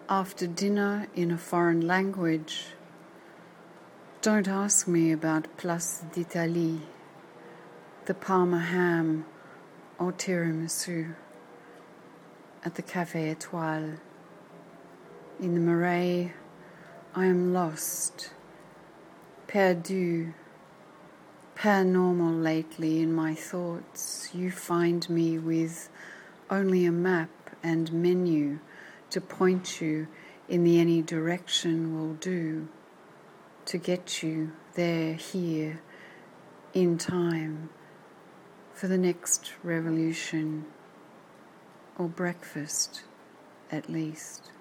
after dinner in a foreign language. Don't ask me about Place d'Italie, the Parma ham or tiramisu at the Café Étoile. In the Marais, I am lost, perdu, paranormal lately in my thoughts. You find me with only a map and menu to point you in the any direction will do, to get you there, here, in time, for the next revolution, or breakfast, at least.